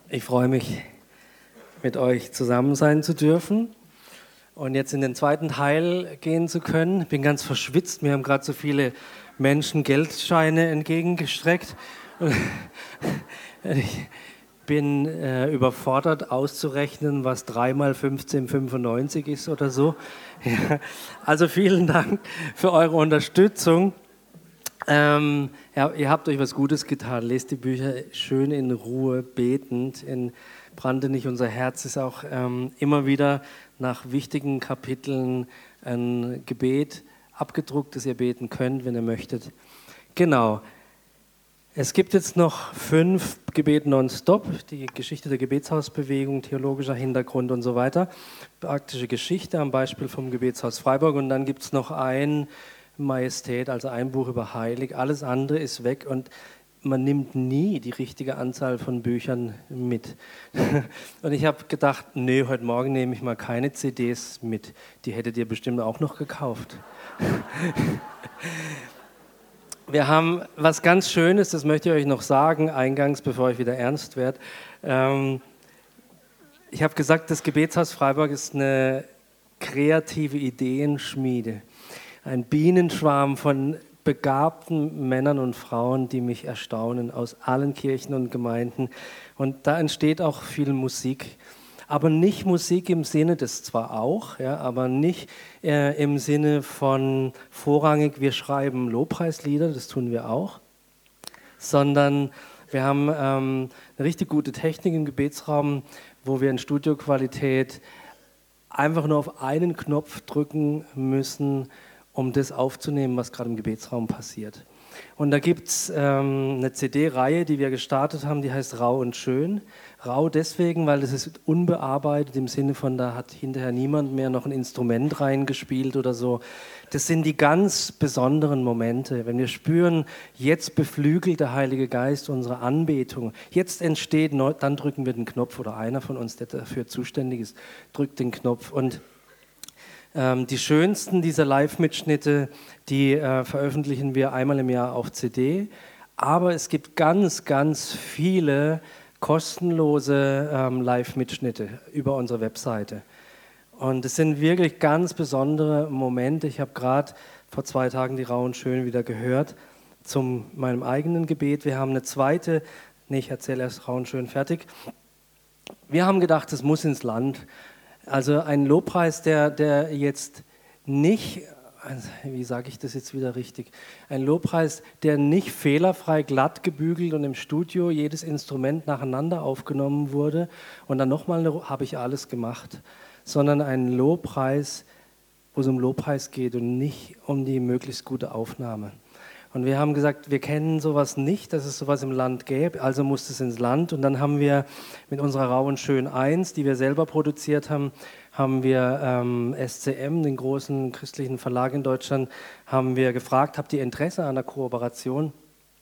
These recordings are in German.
Ich freue mich, mit euch zusammen sein zu dürfen und jetzt in den zweiten Teil gehen zu können. Ich bin ganz verschwitzt, mir haben gerade so viele Menschen Geldscheine entgegengestreckt. Ich bin überfordert auszurechnen, was 3 mal 15,95 ist oder so. Ja, also vielen Dank für eure Unterstützung. Ja, ihr habt euch was Gutes getan. Lest die Bücher schön in Ruhe, betend. Brannte nicht unser Herz ist auch immer wieder nach wichtigen Kapiteln ein Gebet abgedruckt, das ihr beten könnt, wenn ihr möchtet. Genau. Es gibt jetzt noch 5 Gebete nonstop, die Geschichte der Gebetshausbewegung, theologischer Hintergrund und so weiter, praktische Geschichte am Beispiel vom Gebetshaus Freiburg, und dann gibt es noch ein Majestät, also ein Buch über Heilig. Alles andere ist weg und man nimmt nie die richtige Anzahl von Büchern mit. Und ich habe gedacht, nee, heute Morgen nehme ich mal keine CDs mit. Die hättet ihr bestimmt auch noch gekauft. Wir haben was ganz Schönes, das möchte ich euch noch sagen, eingangs, bevor ich wieder ernst werde. Ich habe gesagt, das Gebetshaus Freiburg ist eine kreative Ideenschmiede. Ein Bienenschwarm von begabten Männern und Frauen, die mich erstaunen, aus allen Kirchen und Gemeinden. Und da entsteht auch viel Musik. Aber nicht Musik im Sinne, das zwar auch, ja, aber nicht im Sinne von vorrangig, wir schreiben Lobpreislieder, das tun wir auch, sondern wir haben eine richtig gute Technik im Gebetsraum, wo wir in Studioqualität einfach nur auf einen Knopf drücken müssen, um das aufzunehmen, was gerade im Gebetsraum passiert. Und da gibt es eine CD-Reihe, die wir gestartet haben, die heißt Rau und Schön. Rau deswegen, weil das ist unbearbeitet, im Sinne von, da hat hinterher niemand mehr noch ein Instrument reingespielt oder so. Das sind die ganz besonderen Momente, wenn wir spüren, jetzt beflügelt der Heilige Geist unsere Anbetung. Jetzt entsteht, dann drücken wir den Knopf, oder einer von uns, der dafür zuständig ist, drückt den Knopf. Und die schönsten dieser Live-Mitschnitte, die veröffentlichen wir einmal im Jahr auf CD. Aber es gibt ganz, ganz viele kostenlose Live-Mitschnitte über unsere Webseite. Und es sind wirklich ganz besondere Momente. Ich habe gerade vor 2 Tagen die Rau und Schön wieder gehört zu meinem eigenen Gebet. Wir haben eine zweite, ich erzähle erst Rau und Schön fertig. Wir haben gedacht, es muss ins Land. Also ein Lobpreis, der jetzt nicht, wie sage ich das jetzt wieder richtig, ein Lobpreis, der nicht fehlerfrei glatt gebügelt und im Studio jedes Instrument nacheinander aufgenommen wurde und dann nochmal habe ich alles gemacht, sondern ein Lobpreis, wo es um Lobpreis geht und nicht um die möglichst gute Aufnahme. Und wir haben gesagt, wir kennen sowas nicht, dass es sowas im Land gäbe, also muss es ins Land. Und dann haben wir mit unserer Rau und Schön 1, die wir selber produziert haben, haben wir SCM, den großen christlichen Verlag in Deutschland, haben wir gefragt, habt ihr Interesse an einer Kooperation?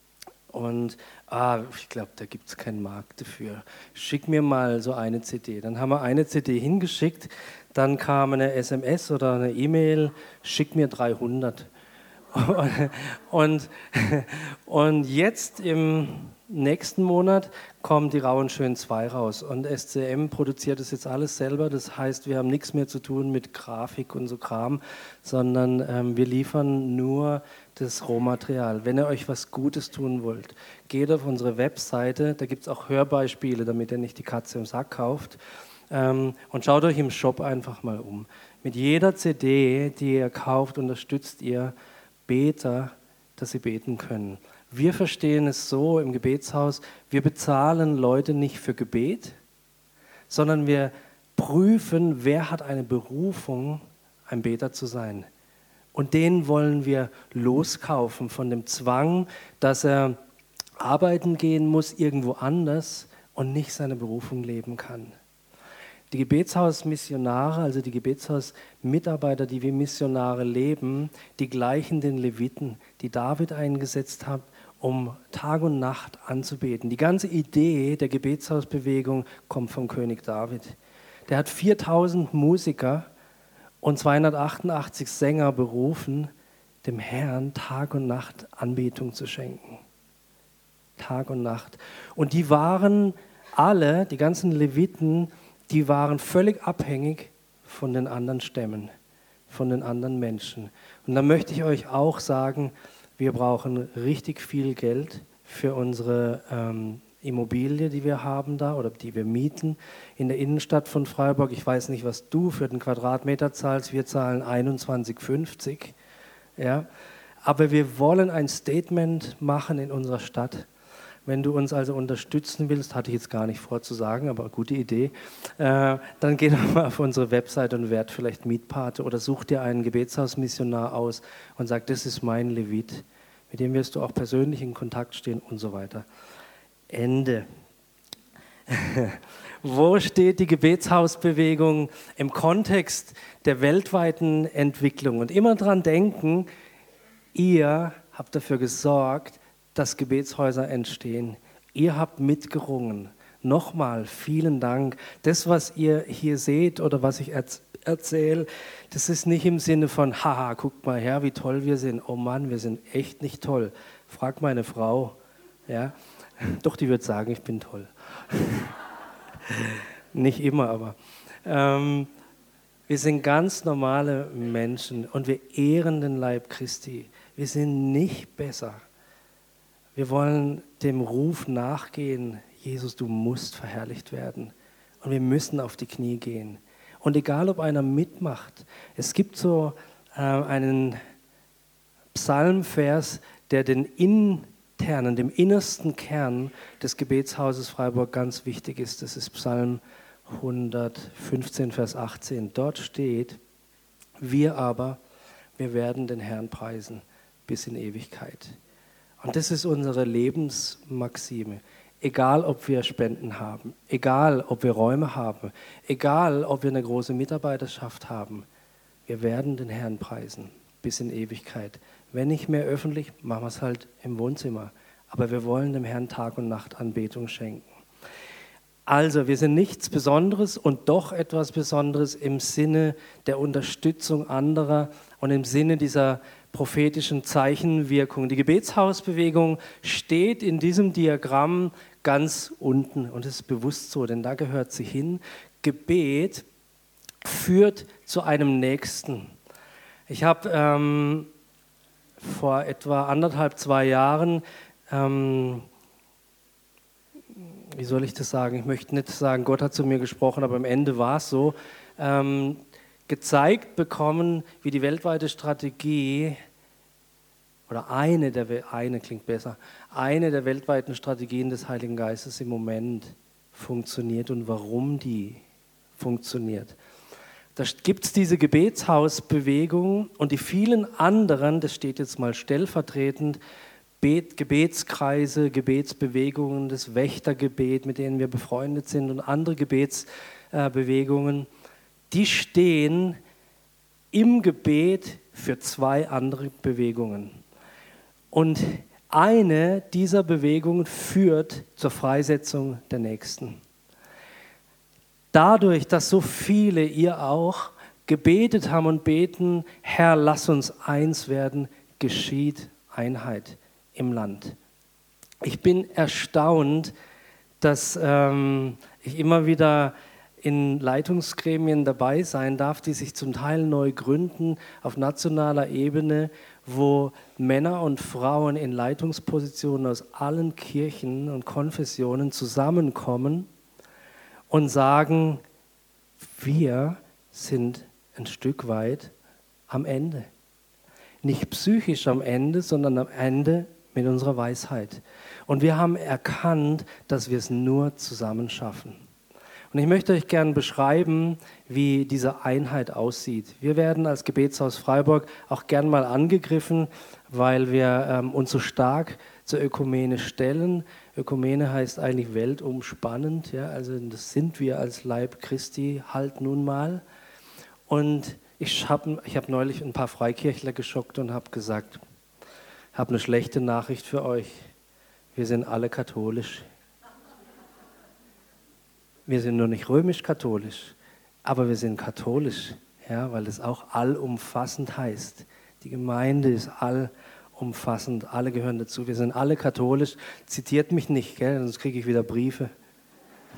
Und ich glaube, da gibt es keinen Markt dafür. Schick mir mal so eine CD. Dann haben wir eine CD hingeschickt, dann kam eine SMS oder eine E-Mail, schick mir 300. Und jetzt im nächsten Monat kommt die Rau und Schön 2 raus und SCM produziert das jetzt alles selber. Das heißt, wir haben nichts mehr zu tun mit Grafik und so Kram, sondern wir liefern nur das Rohmaterial. Wenn ihr euch was Gutes tun wollt, geht auf unsere Webseite, da gibt es auch Hörbeispiele, damit ihr nicht die Katze im Sack kauft, und schaut euch im Shop einfach mal um. Mit jeder CD, die ihr kauft, unterstützt ihr Beter, dass sie beten können. Wir verstehen es so im Gebetshaus, wir bezahlen Leute nicht für Gebet, sondern wir prüfen, wer hat eine Berufung, ein Beter zu sein. Und den wollen wir loskaufen von dem Zwang, dass er arbeiten gehen muss irgendwo anders und nicht seine Berufung leben kann. Die Gebetshausmissionare, also die Gebetshausmitarbeiter, die wie Missionare leben, die gleichen den Leviten, die David eingesetzt hat, um Tag und Nacht anzubeten. Die ganze Idee der Gebetshausbewegung kommt vom König David. Der hat 4000 Musiker und 288 Sänger berufen, dem Herrn Tag und Nacht Anbetung zu schenken. Tag und Nacht. Und die waren alle, die ganzen Leviten, die waren völlig abhängig von den anderen Stämmen, von den anderen Menschen. Und da möchte ich euch auch sagen, wir brauchen richtig viel Geld für unsere Immobilie, die wir haben da oder die wir mieten in der Innenstadt von Freiburg. Ich weiß nicht, was du für den Quadratmeter zahlst. Wir zahlen 21,50. Ja? Aber wir wollen ein Statement machen in unserer Stadt. Wenn du uns also unterstützen willst, hatte ich jetzt gar nicht vor zu sagen, aber gute Idee, dann geh doch mal auf unsere Website und werd vielleicht Mietpate oder such dir einen Gebetshausmissionar aus und sag, das ist mein Levit. Mit dem wirst du auch persönlich in Kontakt stehen und so weiter. Ende. Wo steht die Gebetshausbewegung im Kontext der weltweiten Entwicklung? Und immer dran denken, ihr habt dafür gesorgt, dass Gebetshäuser entstehen. Ihr habt mitgerungen. Nochmal vielen Dank. Das, was ihr hier seht oder was ich erzähle, das ist nicht im Sinne von, haha, guckt mal her, wie toll wir sind. Oh Mann, wir sind echt nicht toll. Frag meine Frau. Ja? Doch, die wird sagen, ich bin toll. Nicht immer, aber. Wir sind ganz normale Menschen und wir ehren den Leib Christi. Wir sind nicht besser. Wir wollen dem Ruf nachgehen, Jesus, du musst verherrlicht werden. Und wir müssen auf die Knie gehen. Und egal, ob einer mitmacht, es gibt so einen Psalmvers, der den internen, dem innersten Kern des Gebetshauses Freiburg ganz wichtig ist. Das ist Psalm 115, Vers 18. Dort steht, wir werden den Herrn preisen bis in Ewigkeit. Und das ist unsere Lebensmaxime. Egal, ob wir Spenden haben, egal, ob wir Räume haben, egal, ob wir eine große Mitarbeiterschaft haben, wir werden den Herrn preisen bis in Ewigkeit. Wenn nicht mehr öffentlich, machen wir es halt im Wohnzimmer. Aber wir wollen dem Herrn Tag und Nacht Anbetung schenken. Also, wir sind nichts Besonderes und doch etwas Besonderes im Sinne der Unterstützung anderer und im Sinne dieser prophetischen Zeichenwirkung. Die Gebetshausbewegung steht in diesem Diagramm ganz unten und es ist bewusst so, denn da gehört sie hin. Gebet führt zu einem Nächsten. Ich habe vor etwa 1,5, 2 Jahren, wie soll ich das sagen? Ich möchte nicht sagen, Gott hat zu mir gesprochen, aber am Ende war es so, gezeigt bekommen, wie die weltweite Strategie, oder eine der weltweiten Strategien des Heiligen Geistes im Moment funktioniert und warum die funktioniert. Da gibt es diese Gebetshausbewegung und die vielen anderen, das steht jetzt mal stellvertretend, Gebetskreise, Gebetsbewegungen, das Wächtergebet, mit denen wir befreundet sind und andere Gebetsbewegungen, die stehen im Gebet für 2 andere Bewegungen. Und eine dieser Bewegungen führt zur Freisetzung der Nächsten. Dadurch, dass so viele, ihr auch, gebetet haben und beten, Herr, lass uns eins werden, geschieht Einheit im Land. Ich bin erstaunt, dass ich immer wieder in Leitungsgremien dabei sein darf, die sich zum Teil neu gründen auf nationaler Ebene, wo Männer und Frauen in Leitungspositionen aus allen Kirchen und Konfessionen zusammenkommen und sagen, wir sind ein Stück weit am Ende. Nicht psychisch am Ende, sondern am Ende mit unserer Weisheit. Und wir haben erkannt, dass wir es nur zusammen schaffen. Und ich möchte euch gerne beschreiben, wie diese Einheit aussieht. Wir werden als Gebetshaus Freiburg auch gern mal angegriffen, weil wir uns so stark zur Ökumene stellen. Ökumene heißt eigentlich weltumspannend, ja, also das sind wir als Leib Christi halt nun mal. Und ich hab neulich ein paar Freikirchler geschockt und habe gesagt, ich habe eine schlechte Nachricht für euch, wir sind alle katholisch. Wir sind nur nicht römisch-katholisch, aber wir sind katholisch, ja, weil es auch allumfassend heißt. Die Gemeinde ist allumfassend, alle gehören dazu. Wir sind alle katholisch. Zitiert mich nicht, gell, sonst kriege ich wieder Briefe.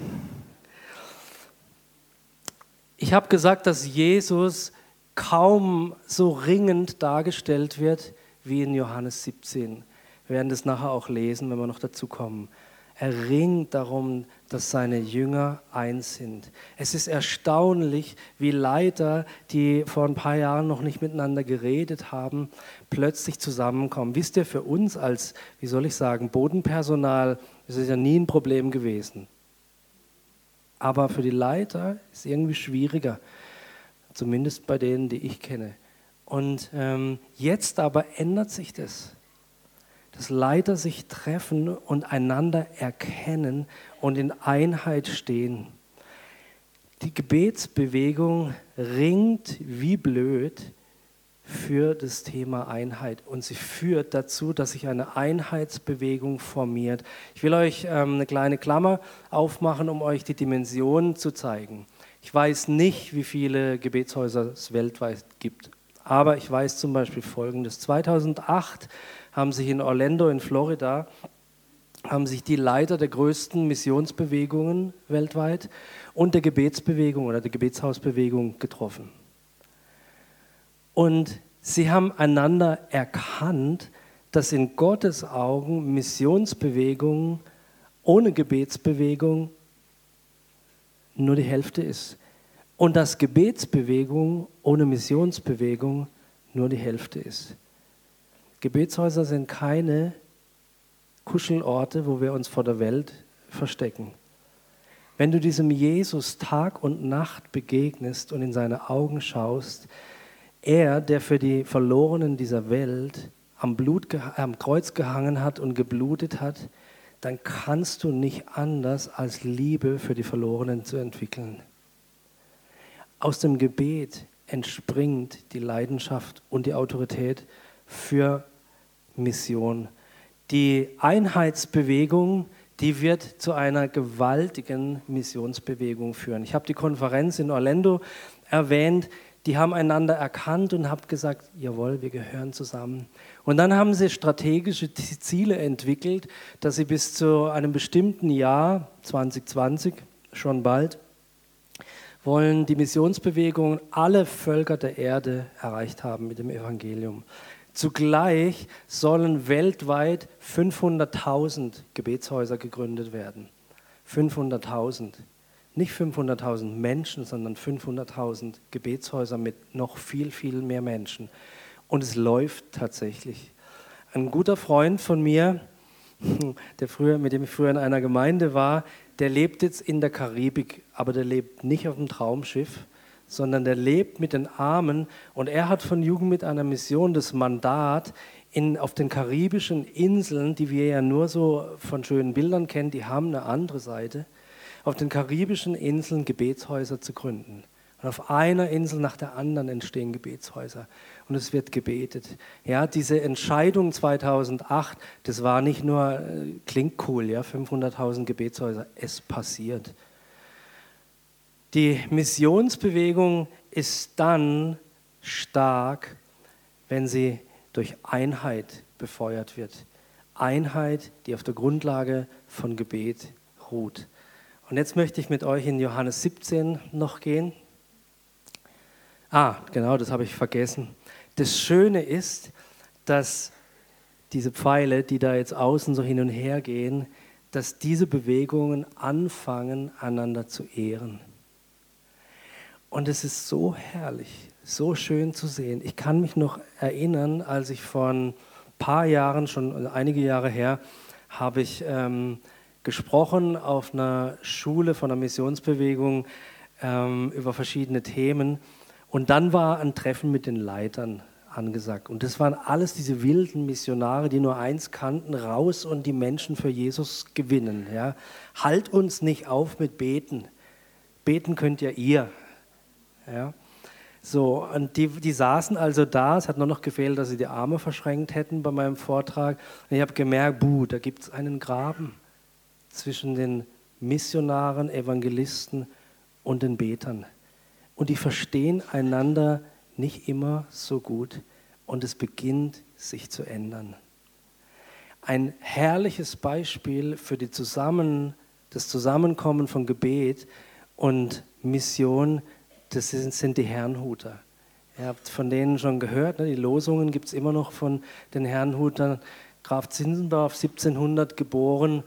Ich habe gesagt, dass Jesus kaum so ringend dargestellt wird wie in Johannes 17. Wir werden das nachher auch lesen, wenn wir noch dazu kommen. Er ringt darum, dass seine Jünger eins sind. Es ist erstaunlich, wie Leiter, die vor ein paar Jahren noch nicht miteinander geredet haben, plötzlich zusammenkommen. Wisst ihr, für uns als, wie soll ich sagen, Bodenpersonal ist es ja nie ein Problem gewesen. Aber für die Leiter ist es irgendwie schwieriger, zumindest bei denen, die ich kenne. Und jetzt aber ändert sich das. Dass Leiter sich treffen und einander erkennen und in Einheit stehen. Die Gebetsbewegung ringt wie blöd für das Thema Einheit und sie führt dazu, dass sich eine Einheitsbewegung formiert. Ich will euch eine kleine Klammer aufmachen, um euch die Dimensionen zu zeigen. Ich weiß nicht, wie viele Gebetshäuser es weltweit gibt, aber ich weiß zum Beispiel Folgendes. 2008 haben sich in Orlando in Florida die Leiter der größten Missionsbewegungen weltweit und der Gebetsbewegung oder der Gebetshausbewegung getroffen. Und sie haben einander erkannt, dass in Gottes Augen Missionsbewegung ohne Gebetsbewegung nur die Hälfte ist. Und dass Gebetsbewegung ohne Missionsbewegung nur die Hälfte ist. Gebetshäuser sind keine Kuschelorte, wo wir uns vor der Welt verstecken. Wenn du diesem Jesus Tag und Nacht begegnest und in seine Augen schaust, er, der für die Verlorenen dieser Welt am Kreuz gehangen hat und geblutet hat, dann kannst du nicht anders als Liebe für die Verlorenen zu entwickeln. Aus dem Gebet entspringt die Leidenschaft und die Autorität für Mission. Die Einheitsbewegung, die wird zu einer gewaltigen Missionsbewegung führen. Ich habe die Konferenz in Orlando erwähnt, die haben einander erkannt und haben gesagt, jawohl, wir gehören zusammen. Und dann haben sie strategische Ziele entwickelt, dass sie bis zu einem bestimmten Jahr, 2020, schon bald, wollen die Missionsbewegungen alle Völker der Erde erreicht haben mit dem Evangelium. Zugleich sollen weltweit 500.000 Gebetshäuser gegründet werden. 500.000. Nicht 500.000 Menschen, sondern 500.000 Gebetshäuser mit noch viel, viel mehr Menschen. Und es läuft tatsächlich. Ein guter Freund von mir, mit dem ich früher in einer Gemeinde war, der lebt jetzt in der Karibik, aber der lebt nicht auf dem Traumschiff, sondern der lebt mit den Armen und er hat von Jugend mit einer Mission das Mandat, auf den karibischen Inseln, die wir ja nur so von schönen Bildern kennen, die haben eine andere Seite, auf den karibischen Inseln Gebetshäuser zu gründen. Und auf einer Insel nach der anderen entstehen Gebetshäuser und es wird gebetet. Ja, diese Entscheidung 2008, das war nicht nur, klingt cool, ja, 500.000 Gebetshäuser, es passiert. Die Missionsbewegung ist dann stark, wenn sie durch Einheit befeuert wird. Einheit, die auf der Grundlage von Gebet ruht. Und jetzt möchte ich mit euch in Johannes 17 noch gehen. Genau, das habe ich vergessen. Das Schöne ist, dass diese Pfeile, die da jetzt außen so hin und her gehen, dass diese Bewegungen anfangen, einander zu ehren. Und es ist so herrlich, so schön zu sehen. Ich kann mich noch erinnern, als ich vor ein paar Jahren, schon einige Jahre her, habe ich gesprochen auf einer Schule von einer Missionsbewegung über verschiedene Themen. Und dann war ein Treffen mit den Leitern angesagt. Und das waren alles diese wilden Missionare, die nur eins kannten, raus und die Menschen für Jesus gewinnen. Ja. Halt uns nicht auf mit Beten. Beten könnt ja ihr. Ja. So, und die saßen also da, es hat nur noch gefehlt, dass sie die Arme verschränkt hätten bei meinem Vortrag. Und ich habe gemerkt, da gibt es einen Graben zwischen den Missionaren, Evangelisten und den Betern. Und die verstehen einander nicht immer so gut und es beginnt sich zu ändern. Ein herrliches Beispiel für das Zusammenkommen von Gebet und Mission das sind die Herrnhuter. Ihr habt von denen schon gehört, ne? Die Losungen gibt es immer noch von den Herrnhutern. Graf Zinzendorf, 1700 geboren,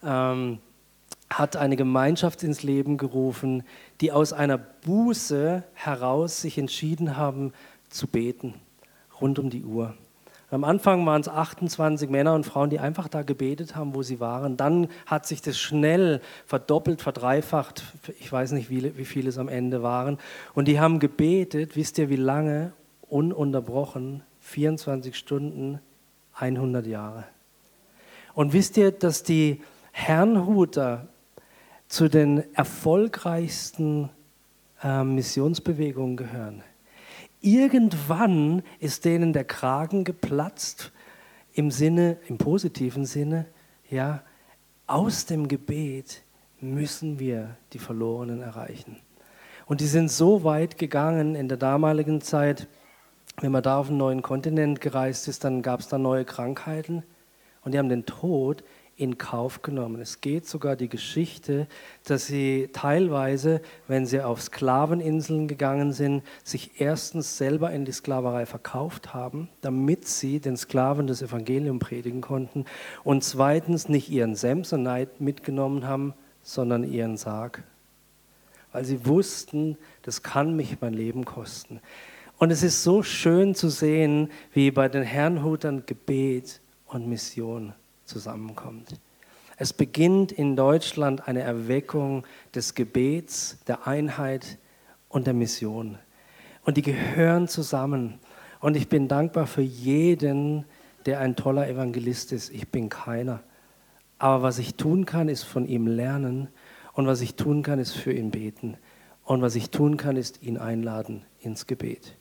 hat eine Gemeinschaft ins Leben gerufen, die aus einer Buße heraus sich entschieden haben zu beten, rund um die Uhr. Am Anfang waren es 28 Männer und Frauen, die einfach da gebetet haben, wo sie waren. Dann hat sich das schnell verdoppelt, verdreifacht. Ich weiß nicht, wie viele es am Ende waren. Und die haben gebetet, wisst ihr wie lange? Ununterbrochen, 24 Stunden, 100 Jahre. Und wisst ihr, dass die Herrnhuter zu den erfolgreichsten Missionsbewegungen gehören? Irgendwann ist denen der Kragen geplatzt, im positiven Sinne, ja, aus dem Gebet müssen wir die Verlorenen erreichen. Und die sind so weit gegangen in der damaligen Zeit, wenn man da auf einen neuen Kontinent gereist ist, dann gab es da neue Krankheiten und die haben den Tod in Kauf genommen. Es geht sogar die Geschichte, dass sie teilweise, wenn sie auf Sklaveninseln gegangen sind, sich erstens selber in die Sklaverei verkauft haben, damit sie den Sklaven das Evangelium predigen konnten und zweitens nicht ihren Samsonite mitgenommen haben, sondern ihren Sarg. Weil sie wussten, das kann mich mein Leben kosten. Und es ist so schön zu sehen, wie bei den Herrnhutern Gebet und Mission zusammenkommt. Es beginnt in Deutschland eine Erweckung des Gebets, der Einheit und der Mission. Und die gehören zusammen. Und ich bin dankbar für jeden, der ein toller Evangelist ist. Ich bin keiner. Aber was ich tun kann, ist von ihm lernen. Und was ich tun kann, ist für ihn beten. Und was ich tun kann, ist ihn einladen ins Gebet.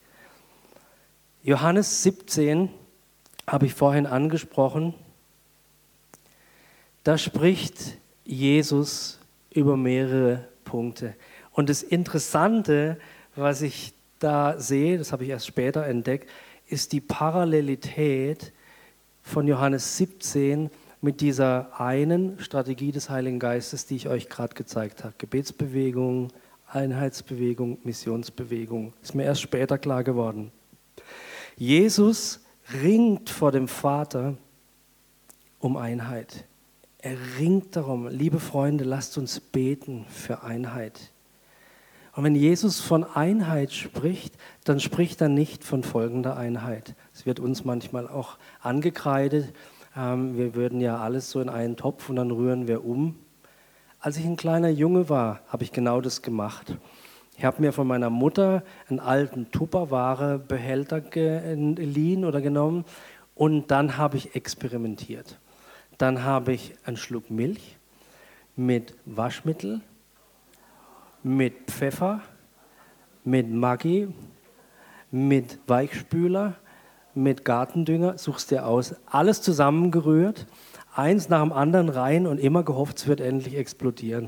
Johannes 17 habe ich vorhin angesprochen. Da spricht Jesus über mehrere Punkte. Und das Interessante, was ich da sehe, das habe ich erst später entdeckt, ist die Parallelität von Johannes 17 mit dieser einen Strategie des Heiligen Geistes, die ich euch gerade gezeigt habe. Gebetsbewegung, Einheitsbewegung, Missionsbewegung. Ist mir erst später klar geworden. Jesus ringt vor dem Vater um Einheit. Er ringt darum, liebe Freunde, lasst uns beten für Einheit. Und wenn Jesus von Einheit spricht, dann spricht er nicht von folgender Einheit. Es wird uns manchmal auch angekreidet, wir würden ja alles so in einen Topf und dann rühren wir um. Als ich ein kleiner Junge war, habe ich genau das gemacht. Ich habe mir von meiner Mutter einen alten Tupperware-Behälter geliehen oder genommen und dann habe ich experimentiert. Dann habe ich einen Schluck Milch mit Waschmittel, mit Pfeffer, mit Maggi, mit Weichspüler, mit Gartendünger, suchst dir aus, alles zusammengerührt, eins nach dem anderen rein und immer gehofft, es wird endlich explodieren.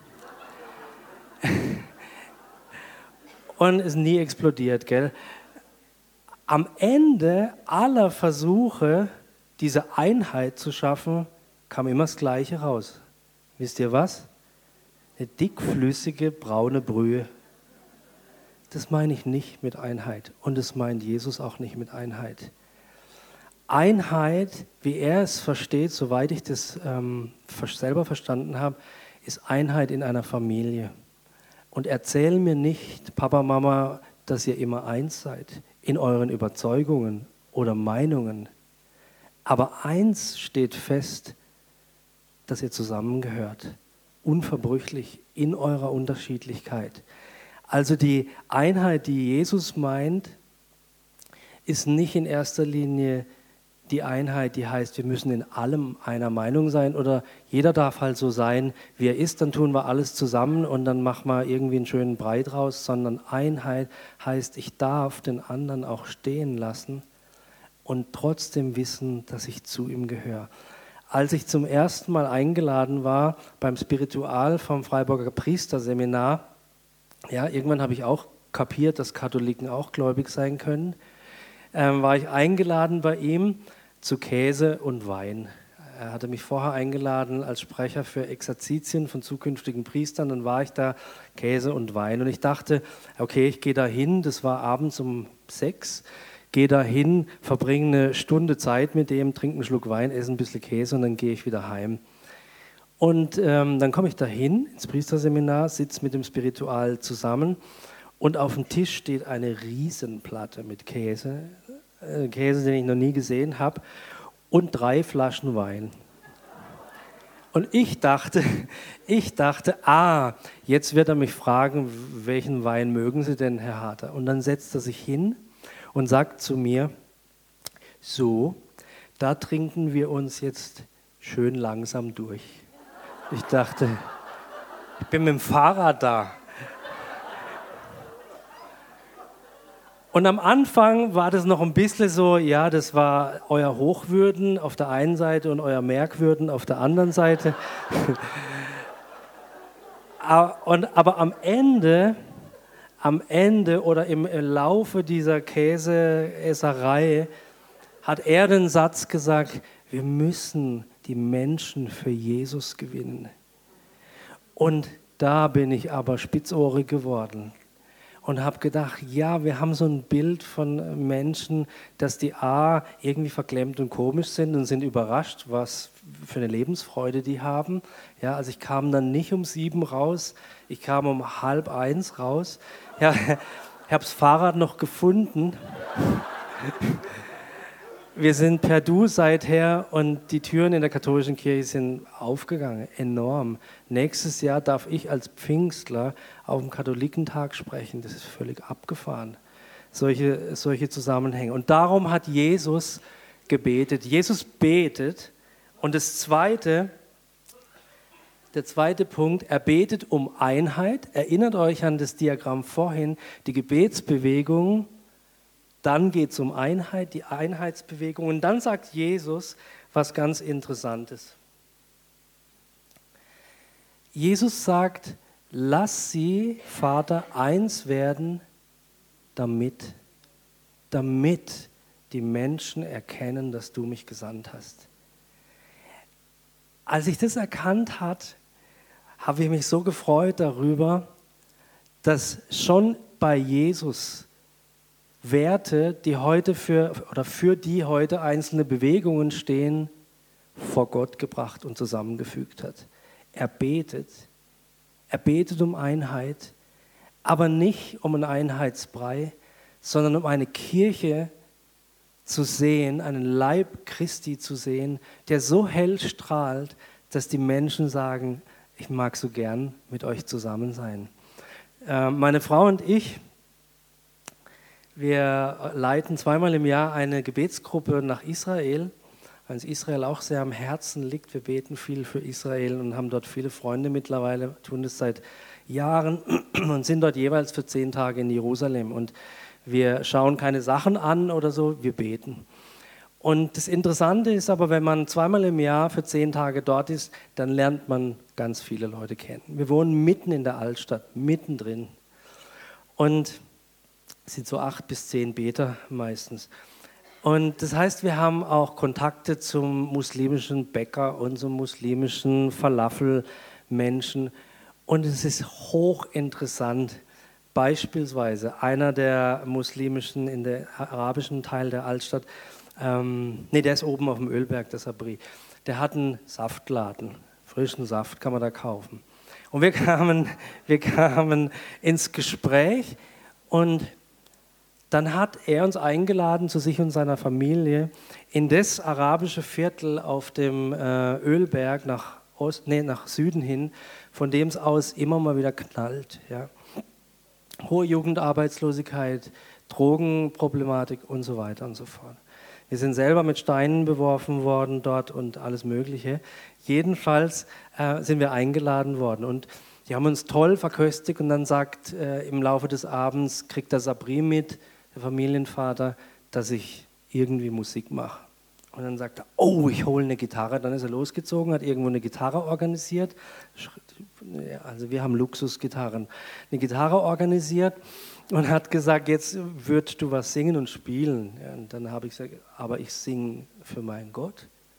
Und es ist nie explodiert, gell? Am Ende aller Versuche, diese Einheit zu schaffen, kam immer das Gleiche raus. Wisst ihr was? Eine dickflüssige, braune Brühe. Das meine ich nicht mit Einheit. Und das meint Jesus auch nicht mit Einheit. Einheit, wie er es versteht, soweit ich das selber verstanden habe, ist Einheit in einer Familie. Und erzähl mir nicht, Papa, Mama, dass ihr immer eins seid, in euren Überzeugungen oder Meinungen. Aber eins steht fest, dass ihr zusammengehört, unverbrüchlich in eurer Unterschiedlichkeit. Also die Einheit, die Jesus meint, ist nicht in erster Linie die Einheit, die heißt, wir müssen in allem einer Meinung sein oder jeder darf halt so sein, wie er ist, dann tun wir alles zusammen und dann machen wir irgendwie einen schönen Brei draus, sondern Einheit heißt, ich darf den anderen auch stehen lassen und trotzdem wissen, dass ich zu ihm gehöre. Als ich zum ersten Mal eingeladen war beim Spiritual vom Freiburger Priesterseminar, ja, irgendwann habe ich auch kapiert, dass Katholiken auch gläubig sein können, war ich eingeladen bei ihm zu Käse und Wein. Er hatte mich vorher eingeladen als Sprecher für Exerzitien von zukünftigen Priestern. Dann war ich da, Käse und Wein. Und ich dachte, okay, ich gehe da hin. Das war abends um 6. Gehe da hin, verbringe eine Stunde Zeit mit dem, trinke einen Schluck Wein, esse ein bisschen Käse und dann gehe ich wieder heim. Und dann komme ich da hin ins Priesterseminar, sitze mit dem Spiritual zusammen und auf dem Tisch steht eine Riesenplatte mit Käse, Käse, den ich noch nie gesehen habe, und 3 Flaschen Wein. Und ich dachte, jetzt wird er mich fragen, welchen Wein mögen Sie denn, Herr Harter? Und dann setzt er sich hin und sagt zu mir, so, da trinken wir uns jetzt schön langsam durch. Ich dachte, ich bin mit dem Fahrrad da. Und am Anfang war das noch ein bisschen so, ja, das war euer Hochwürden auf der einen Seite und euer Merkwürden auf der anderen Seite. Aber am Ende oder im Laufe dieser Käseesserei hat er den Satz gesagt, wir müssen die Menschen für Jesus gewinnen. Und da bin ich aber spitzohrig geworden und habe gedacht, ja, wir haben so ein Bild von Menschen, dass die irgendwie verklemmt und komisch sind und sind überrascht, was für eine Lebensfreude die haben. Ja, also ich kam dann nicht um 7 raus, ich kam um 12:30 raus. Ja, ich habe das Fahrrad noch gefunden. Wir sind per Du seither und die Türen in der katholischen Kirche sind aufgegangen, enorm. Nächstes Jahr darf ich als Pfingstler auf dem Katholikentag sprechen. Das ist völlig abgefahren, solche Zusammenhänge. Und darum hat Jesus gebetet. Jesus betet und der zweite Punkt, er betet um Einheit. Erinnert euch an das Diagramm vorhin, die Gebetsbewegung. Dann geht es um Einheit, die Einheitsbewegung. Und dann sagt Jesus was ganz Interessantes. Jesus sagt, lass sie, Vater, eins werden, damit die Menschen erkennen, dass du mich gesandt hast. Als ich das erkannt habe ich mich so gefreut darüber, dass schon bei Jesus Werte, die heute für die heute einzelne Bewegungen stehen, vor Gott gebracht und zusammengefügt hat. Er betet um Einheit, aber nicht um einen Einheitsbrei, sondern um eine Kirche zu sehen, einen Leib Christi zu sehen, der so hell strahlt, dass die Menschen sagen, ich mag so gern mit euch zusammen sein. Meine Frau und ich, wir leiten 2-mal im Jahr eine Gebetsgruppe nach Israel, weil uns Israel auch sehr am Herzen liegt. Wir beten viel für Israel und haben dort viele Freunde mittlerweile, tun das seit Jahren und sind dort jeweils für 10 Tage in Jerusalem. Und wir schauen keine Sachen an oder so, wir beten. Und das Interessante ist aber, wenn man 2-mal im Jahr für 10 Tage dort ist, dann lernt man ganz viele Leute kennen. Wir wohnen mitten in der Altstadt, mittendrin. Und es sind so 8 bis 10 Beter meistens. Und das heißt, wir haben auch Kontakte zum muslimischen Bäcker und zum muslimischen Falafelmenschen. Und es ist hochinteressant. Beispielsweise einer der muslimischen, in der arabischen Teil der Altstadt, der ist oben auf dem Ölberg, der Sabri, der hat einen Saftladen. Frischen Saft kann man da kaufen. Und wir kamen ins Gespräch und dann hat er uns eingeladen zu sich und seiner Familie in das arabische Viertel auf dem Ölberg nach Süden hin, von dem es aus immer mal wieder knallt. Ja. Hohe Jugendarbeitslosigkeit, Drogenproblematik und so weiter und so fort. Wir sind selber mit Steinen beworfen worden dort und alles Mögliche. Jedenfalls sind wir eingeladen worden und die haben uns toll verköstigt und dann sagt im Laufe des Abends, kriegt der Sabri mit, der Familienvater, dass ich irgendwie Musik mache. Und dann sagt er, oh, ich hole eine Gitarre. Dann ist er losgezogen, hat irgendwo eine Gitarre organisiert. Also wir haben Luxusgitarren. Eine Gitarre organisiert und hat gesagt, jetzt würdest du was singen und spielen. Ja, und dann habe ich gesagt, aber ich singe für meinen Gott.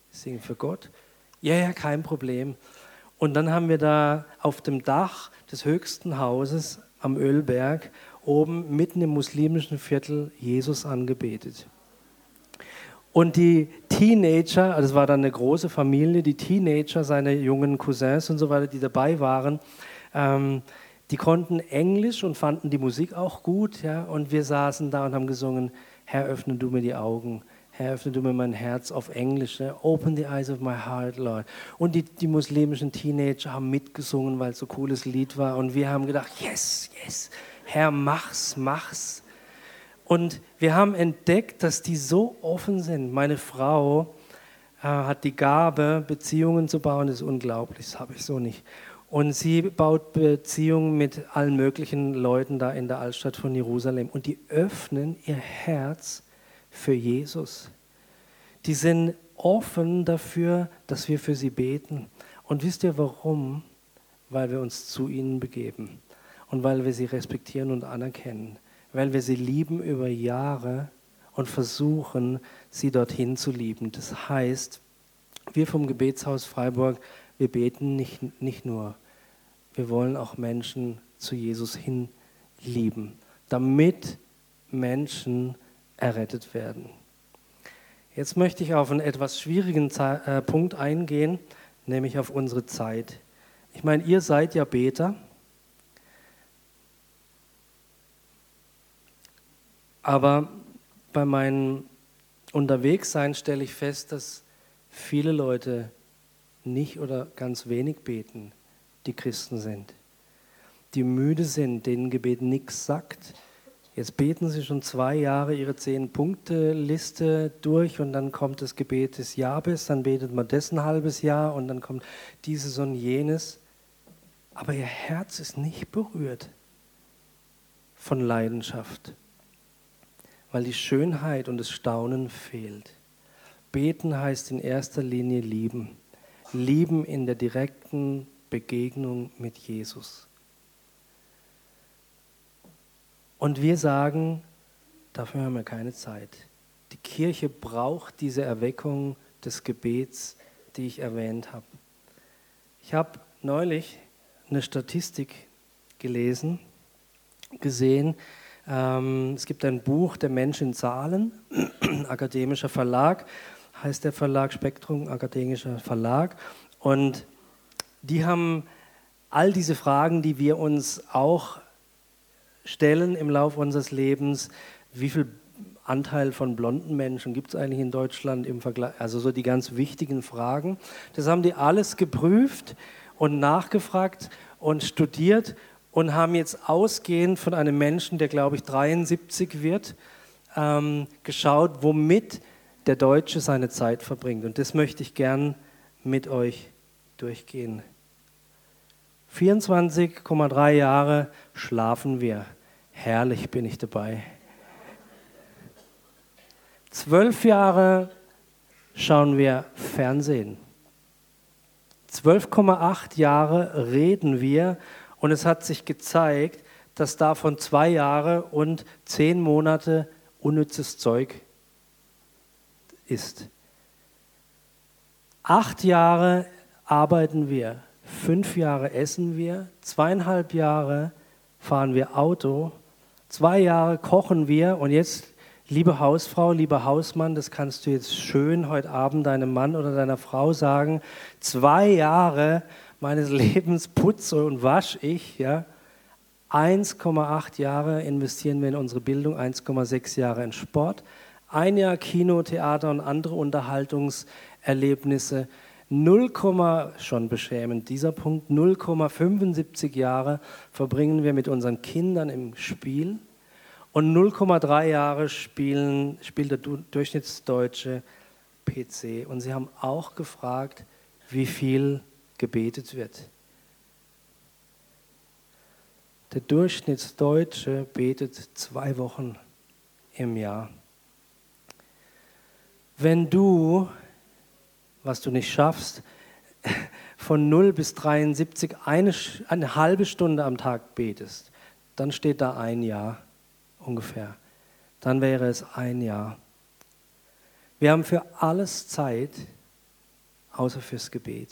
singen für Gott. Ja, ja, kein Problem. Und dann haben wir da auf dem Dach des höchsten Hauses am Ölberg oben mitten im muslimischen Viertel Jesus angebetet. Und die Teenager, also es war dann eine große Familie, die Teenager, seine jungen Cousins und so weiter, die dabei waren, die konnten Englisch und fanden die Musik auch gut. Ja? Und wir saßen da und haben gesungen, Herr, öffne du mir die Augen. Herr, öffne du mir mein Herz auf Englisch. Ne? Open the eyes of my heart, Lord. Und die muslimischen Teenager haben mitgesungen, weil es so ein cooles Lied war. Und wir haben gedacht, yes, yes, Herr, mach's, mach's. Und wir haben entdeckt, dass die so offen sind. Meine Frau hat die Gabe, Beziehungen zu bauen. Das ist unglaublich, das habe ich so nicht. Und sie baut Beziehungen mit allen möglichen Leuten da in der Altstadt von Jerusalem. Und die öffnen ihr Herz für Jesus. Die sind offen dafür, dass wir für sie beten. Und wisst ihr warum? Weil wir uns zu ihnen begeben. Und weil wir sie respektieren und anerkennen. Weil wir sie lieben über Jahre und versuchen, sie dorthin zu lieben. Das heißt, wir vom Gebetshaus Freiburg, wir beten nicht nur, wir wollen auch Menschen zu Jesus hin lieben, damit Menschen errettet werden. Jetzt möchte ich auf einen etwas schwierigen Punkt eingehen, nämlich auf unsere Zeit. Ich meine, ihr seid ja Beter, aber bei meinem Unterwegssein stelle ich fest, dass viele Leute nicht oder ganz wenig beten, die Christen sind. Die müde sind, denen Gebet nichts sagt. Jetzt beten sie schon 2 Jahre ihre 10-Punkte-Liste durch und dann kommt das Gebet des Jabes, dann betet man das ein halbes Jahr und dann kommt dieses und jenes. Aber ihr Herz ist nicht berührt von Leidenschaft, weil die Schönheit und das Staunen fehlt. Beten heißt in erster Linie lieben. Lieben in der direkten Begegnung mit Jesus. Und wir sagen, dafür haben wir keine Zeit. Die Kirche braucht diese Erweckung des Gebets, die ich erwähnt habe. Ich habe neulich eine Statistik gesehen. Es gibt ein Buch, Der Mensch in Zahlen, akademischer Verlag, heißt der Verlag, Spektrum, akademischer Verlag. Und die haben all diese Fragen, die wir uns auch stellen im Laufe unseres Lebens, wie viel Anteil von blonden Menschen gibt es eigentlich in Deutschland im Vergleich, also so die ganz wichtigen Fragen. Das haben die alles geprüft und nachgefragt und studiert und haben jetzt ausgehend von einem Menschen, der glaube ich 73 wird, geschaut, womit der Deutsche seine Zeit verbringt. Und das möchte ich gern mit euch durchgehen. 24,3 Jahre schlafen wir. Herrlich bin ich dabei. 12 Jahre schauen wir Fernsehen. 12,8 Jahre reden wir und es hat sich gezeigt, dass davon 2 Jahre und 10 Monate unnützes Zeug ist. 8 Jahre arbeiten wir, 5 Jahre essen wir, 2,5 Jahre fahren wir Auto, 2 Jahre kochen wir und jetzt, liebe Hausfrau, lieber Hausmann, das kannst du jetzt schön heute Abend deinem Mann oder deiner Frau sagen, 2 Jahre meines Lebens putze und wasche ich, ja. 1,8 Jahre investieren wir in unsere Bildung, 1,6 Jahre in Sport, 1 Jahr Kino, Theater und andere Unterhaltungserlebnisse, schon beschämend, dieser Punkt, 0,75 Jahre verbringen wir mit unseren Kindern im Spiel und 0,3 Jahre spielt der Durchschnittsdeutsche PC. Und sie haben auch gefragt, wie viel gebetet wird. Der Durchschnittsdeutsche betet 2 Wochen im Jahr. Wenn du, was du nicht schaffst, von 0 bis 73 eine halbe Stunde am Tag betest, dann steht da 1 Jahr ungefähr. Dann wäre es 1 Jahr. Wir haben für alles Zeit, außer fürs Gebet.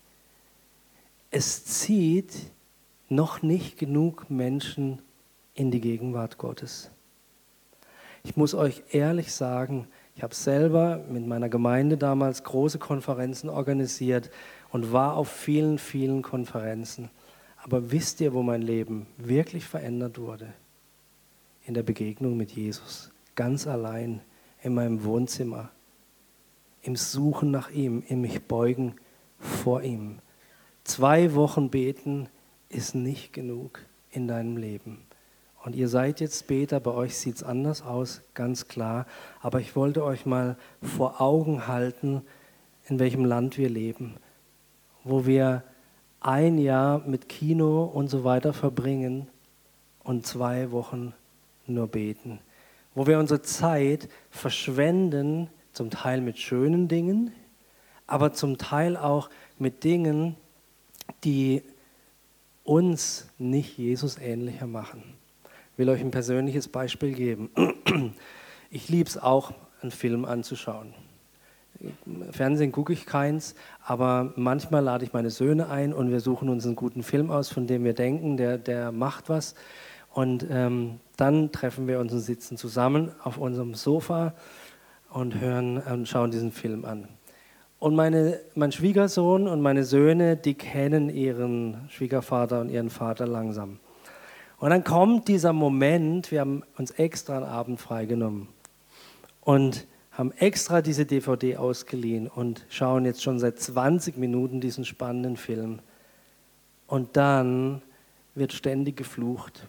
Es zieht noch nicht genug Menschen in die Gegenwart Gottes. Ich muss euch ehrlich sagen, ich habe selber mit meiner Gemeinde damals große Konferenzen organisiert und war auf vielen, vielen Konferenzen. Aber wisst ihr, wo mein Leben wirklich verändert wurde? In der Begegnung mit Jesus, ganz allein in meinem Wohnzimmer, im Suchen nach ihm, im mich beugen vor ihm. 2 Wochen beten ist nicht genug in deinem Leben. Und ihr seid jetzt Beter, bei euch sieht es anders aus, ganz klar. Aber ich wollte euch mal vor Augen halten, in welchem Land wir leben, wo wir 1 Jahr mit Kino und so weiter verbringen und 2 Wochen nur beten. Wo wir unsere Zeit verschwenden, zum Teil mit schönen Dingen, aber zum Teil auch mit Dingen, die uns nicht Jesus ähnlicher machen. Ich will euch ein persönliches Beispiel geben. Ich liebe es auch, einen Film anzuschauen. Im Fernsehen gucke ich keins, aber manchmal lade ich meine Söhne ein und wir suchen uns einen guten Film aus, von dem wir denken, der macht was. Und dann treffen wir uns und sitzen zusammen auf unserem Sofa und schauen diesen Film an. Und mein Schwiegersohn und meine Söhne, die kennen ihren Schwiegervater und ihren Vater langsam. Und dann kommt dieser Moment, wir haben uns extra einen Abend freigenommen und haben extra diese DVD ausgeliehen und schauen jetzt schon seit 20 Minuten diesen spannenden Film. Und dann wird ständig geflucht.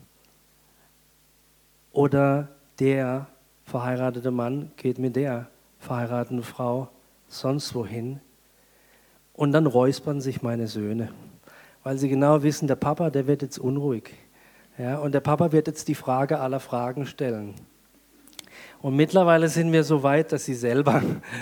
Oder der verheiratete Mann geht mit der verheirateten Frau sonst wohin. Und dann räuspern sich meine Söhne, weil sie genau wissen, der Papa, der wird jetzt unruhig. Ja, und der Papa wird jetzt die Frage aller Fragen stellen. Und mittlerweile sind wir so weit, dass sie selber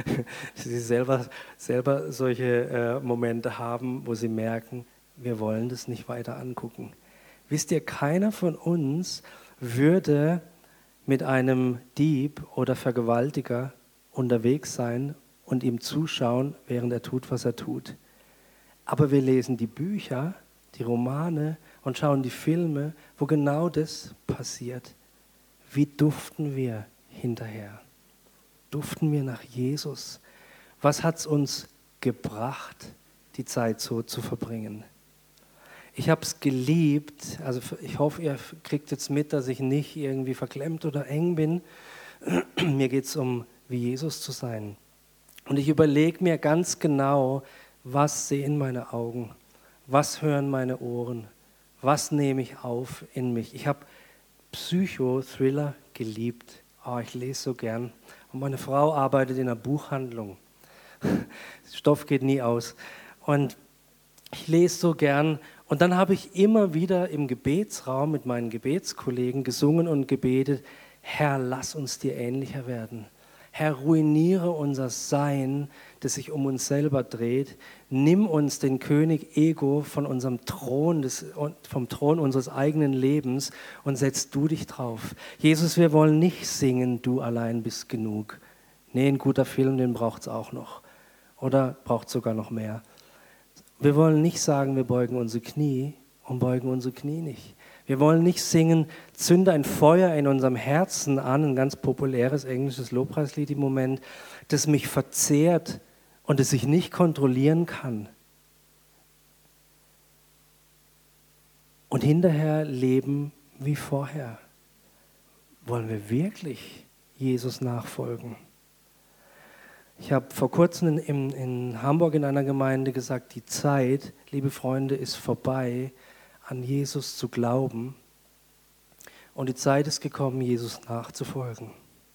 solche Momente haben, wo sie merken, wir wollen das nicht weiter angucken. Wisst ihr, keiner von uns würde mit einem Dieb oder Vergewaltiger unterwegs sein und ihm zuschauen, während er tut, was er tut. Aber wir lesen die Bücher, die Romane und schauen die Filme, wo genau das passiert. Wie duften wir hinterher? Duften wir nach Jesus? Was hat es uns gebracht, die Zeit so zu verbringen? Ich habe es geliebt, also ich hoffe, ihr kriegt jetzt mit, dass ich nicht irgendwie verklemmt oder eng bin. Mir geht es um, wie Jesus zu sein. Und ich überlege mir ganz genau, was sehen meine Augen, was hören meine Ohren, was nehme ich auf in mich. Ich habe Psychothriller geliebt. Oh, ich lese so gern. Und meine Frau arbeitet in einer Buchhandlung. Stoff geht nie aus. Und ich lese so gern. Und dann habe ich immer wieder im Gebetsraum mit meinen Gebetskollegen gesungen und gebetet, Herr, lass uns dir ähnlicher werden. Herr, ruiniere unser Sein, das sich um uns selber dreht. Nimm uns den König Ego von unserem Thron, vom Thron unseres eigenen Lebens und setz du dich drauf. Jesus, wir wollen nicht singen, du allein bist genug. Nee, ein guter Film, den braucht es auch noch. Oder braucht es sogar noch mehr. Wir wollen nicht sagen, wir beugen unsere Knie und beugen unsere Knie nicht. Wir wollen nicht singen, zünde ein Feuer in unserem Herzen an, ein ganz populäres englisches Lobpreislied im Moment, das mich verzehrt und das ich nicht kontrollieren kann. Und hinterher leben wie vorher. Wollen wir wirklich Jesus nachfolgen? Ich habe vor kurzem in Hamburg in einer Gemeinde gesagt, die Zeit, liebe Freunde, ist vorbei, an Jesus zu glauben. Und die Zeit ist gekommen, Jesus nachzufolgen.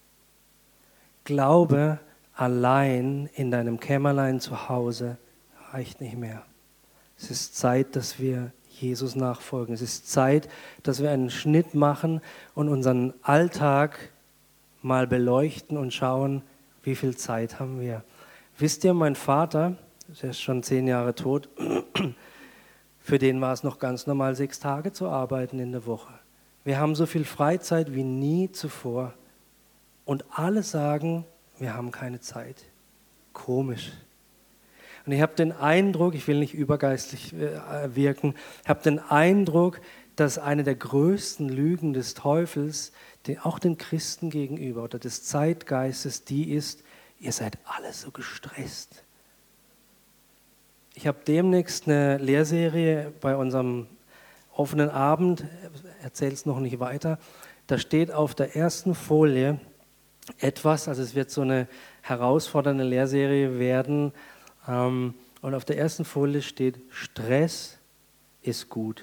Glaube allein in deinem Kämmerlein zu Hause reicht nicht mehr. Es ist Zeit, dass wir Jesus nachfolgen. Es ist Zeit, dass wir einen Schnitt machen und unseren Alltag mal beleuchten und schauen, wie viel Zeit haben wir. Wisst ihr, mein Vater, der ist schon 10 Jahre tot, für den war es noch ganz normal, 6 Tage zu arbeiten in der Woche. Wir haben so viel Freizeit wie nie zuvor. Und alle sagen, wir haben keine Zeit. Komisch. Und ich habe den Eindruck, ich will nicht übergeistlich wirken, ich habe den Eindruck, dass eine der größten Lügen des Teufels, auch den Christen gegenüber oder des Zeitgeistes, die ist, ihr seid alle so gestresst. Ich habe demnächst eine Lehrserie bei unserem offenen Abend, erzähle es noch nicht weiter, da steht auf der ersten Folie etwas, also es wird so eine herausfordernde Lehrserie werden, und auf der ersten Folie steht, Stress ist gut.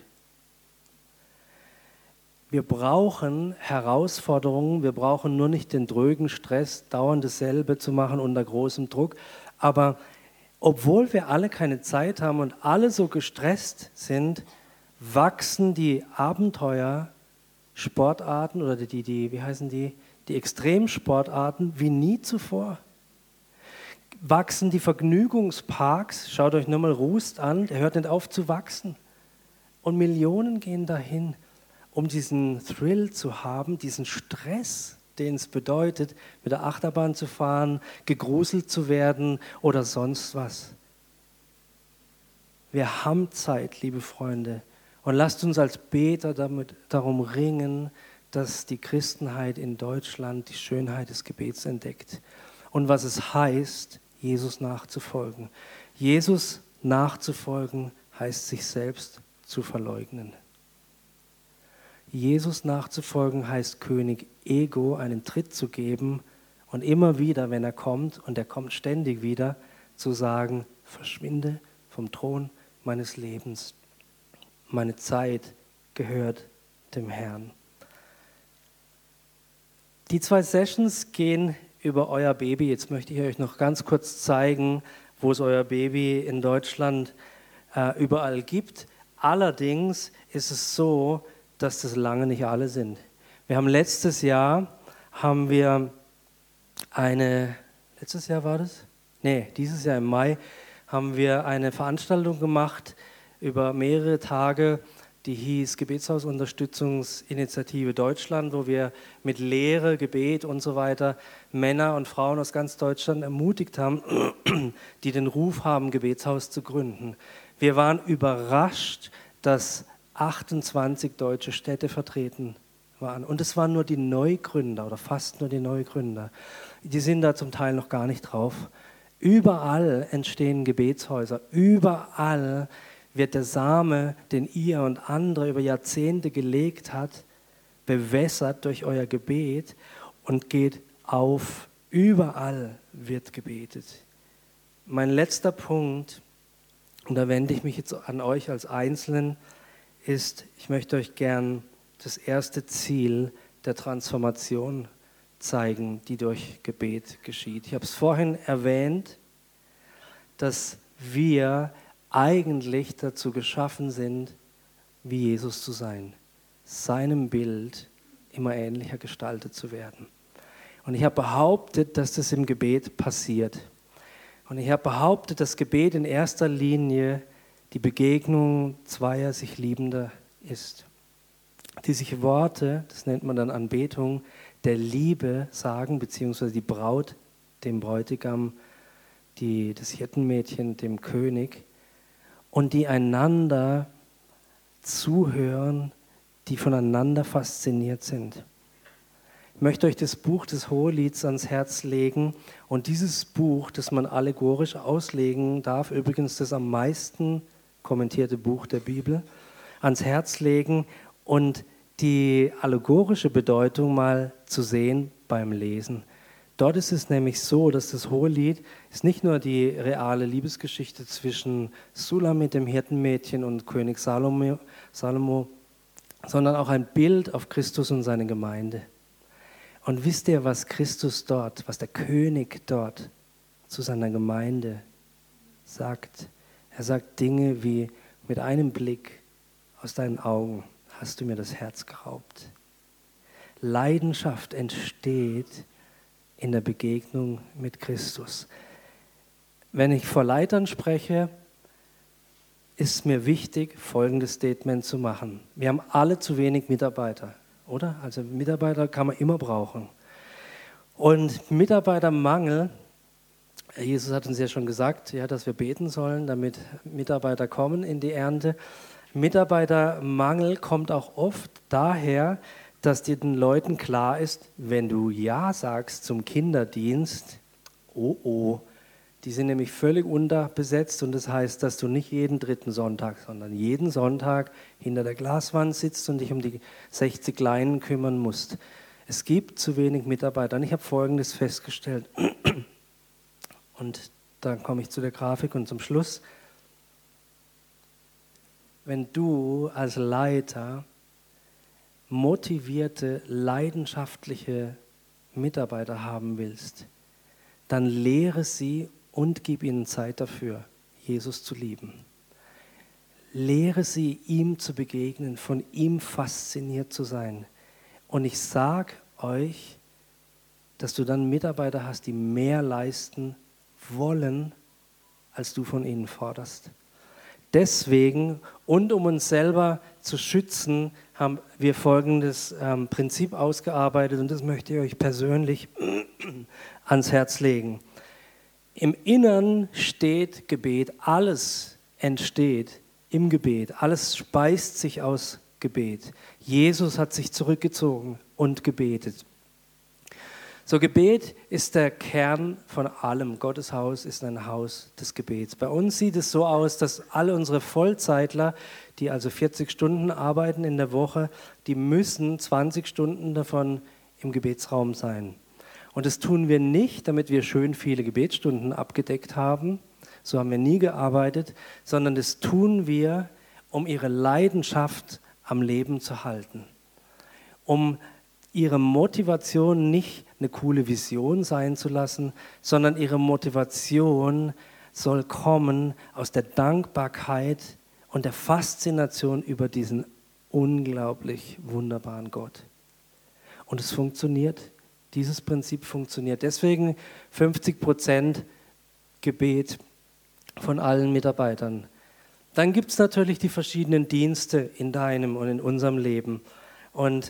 Wir brauchen Herausforderungen, wir brauchen nur nicht den drögen Stress, dauernd dasselbe zu machen unter großem Druck, aber obwohl wir alle keine Zeit haben und alle so gestresst sind, wachsen die Abenteuersportarten oder wie heißen die Extremsportarten wie nie zuvor. Wachsen die Vergnügungsparks, schaut euch nur mal Rust an, der hört nicht auf zu wachsen. Und Millionen gehen dahin, um diesen Thrill zu haben, diesen Stress, den es bedeutet, mit der Achterbahn zu fahren, gegruselt zu werden oder sonst was. Wir haben Zeit, liebe Freunde. Und lasst uns als Beter darum ringen, dass die Christenheit in Deutschland die Schönheit des Gebets entdeckt. Und was es heißt, Jesus nachzufolgen. Jesus nachzufolgen heißt, sich selbst zu verleugnen. Jesus nachzufolgen heißt, König Ego einen Tritt zu geben und immer wieder, wenn er kommt, und er kommt ständig wieder, zu sagen, verschwinde vom Thron meines Lebens. Meine Zeit gehört dem Herrn. Die 2 Sessions gehen über euer Baby. Jetzt möchte ich euch noch ganz kurz zeigen, wo es euer Baby in Deutschland überall gibt. Allerdings ist es so, dass das lange nicht alle sind. Wir haben letztes Jahr dieses Jahr im Mai haben wir eine Veranstaltung gemacht über mehrere Tage, die hieß Gebetshausunterstützungsinitiative Deutschland, wo wir mit Lehre, Gebet und so weiter Männer und Frauen aus ganz Deutschland ermutigt haben, die den Ruf haben, Gebetshaus zu gründen. Wir waren überrascht, dass 28 deutsche Städte vertreten waren. Und es waren nur die Neugründer oder fast nur die Neugründer. Die sind da zum Teil noch gar nicht drauf. Überall entstehen Gebetshäuser. Überall wird der Same, den ihr und andere über Jahrzehnte gelegt habt, bewässert durch euer Gebet und geht auf. Überall wird gebetet. Mein letzter Punkt, und da wende ich mich jetzt an euch als Einzelnen, ist, ich möchte euch gern das erste Ziel der Transformation zeigen, die durch Gebet geschieht. Ich habe es vorhin erwähnt, dass wir eigentlich dazu geschaffen sind, wie Jesus zu sein, seinem Bild immer ähnlicher gestaltet zu werden. Und ich habe behauptet, dass das im Gebet passiert. Und ich habe behauptet, dass Gebet in erster Linie die Begegnung zweier sich Liebender ist, die sich Worte, das nennt man dann Anbetung, der Liebe sagen, beziehungsweise die Braut dem Bräutigam, das Hirtenmädchen dem König, und die einander zuhören, die voneinander fasziniert sind. Ich möchte euch das Buch des Hohelieds ans Herz legen, und dieses Buch, das man allegorisch auslegen darf, übrigens das am meisten kommentierte Buch der Bibel, ans Herz legen und die allegorische Bedeutung mal zu sehen beim Lesen. Dort ist es nämlich so, dass das Hohelied ist nicht nur die reale Liebesgeschichte zwischen Sulamit, dem Hirtenmädchen, und König Salomo, sondern auch ein Bild auf Christus und seine Gemeinde. Und wisst ihr, was Christus dort, was der König dort zu seiner Gemeinde sagt? Er sagt Dinge wie, mit einem Blick aus deinen Augen hast du mir das Herz geraubt. Leidenschaft entsteht in der Begegnung mit Christus. Wenn ich vor Leitern spreche, ist mir wichtig, folgendes Statement zu machen. Wir haben alle zu wenig Mitarbeiter, oder? Also Mitarbeiter kann man immer brauchen. Und Mitarbeitermangel Jesus hat uns ja schon gesagt, ja, dass wir beten sollen, damit Mitarbeiter kommen in die Ernte. Mitarbeitermangel kommt auch oft daher, dass dir den Leuten klar ist, wenn du Ja sagst zum Kinderdienst, oh, die sind nämlich völlig unterbesetzt und das heißt, dass du nicht jeden dritten Sonntag, sondern jeden Sonntag hinter der Glaswand sitzt und dich um die 60 Kleinen kümmern musst. Es gibt zu wenig Mitarbeiter und ich habe Folgendes festgestellt und dann komme ich zu der Grafik und zum Schluss. Wenn du als Leiter motivierte, leidenschaftliche Mitarbeiter haben willst, dann lehre sie und gib ihnen Zeit dafür, Jesus zu lieben. Lehre sie, ihm zu begegnen, von ihm fasziniert zu sein. Und ich sage euch, dass du dann Mitarbeiter hast, die mehr leisten wollen, als du von ihnen forderst. Deswegen und um uns selber zu schützen, haben wir folgendes Prinzip ausgearbeitet und das möchte ich euch persönlich ans Herz legen. Im Innern steht Gebet, alles entsteht im Gebet, alles speist sich aus Gebet. Jesus hat sich zurückgezogen und gebetet. So, Gebet ist der Kern von allem. Gottes Haus ist ein Haus des Gebets. Bei uns sieht es so aus, dass alle unsere Vollzeitler, die also 40 Stunden arbeiten in der Woche, die müssen 20 Stunden davon im Gebetsraum sein. Und das tun wir nicht, damit wir schön viele Gebetsstunden abgedeckt haben, so haben wir nie gearbeitet, sondern das tun wir, um ihre Leidenschaft am Leben zu halten, um ihre Motivation nicht eine coole Vision sein zu lassen, sondern ihre Motivation soll kommen aus der Dankbarkeit und der Faszination über diesen unglaublich wunderbaren Gott. Und es funktioniert, dieses Prinzip funktioniert. Deswegen 50% Gebet von allen Mitarbeitern. Dann gibt es natürlich die verschiedenen Dienste in deinem und in unserem Leben. Und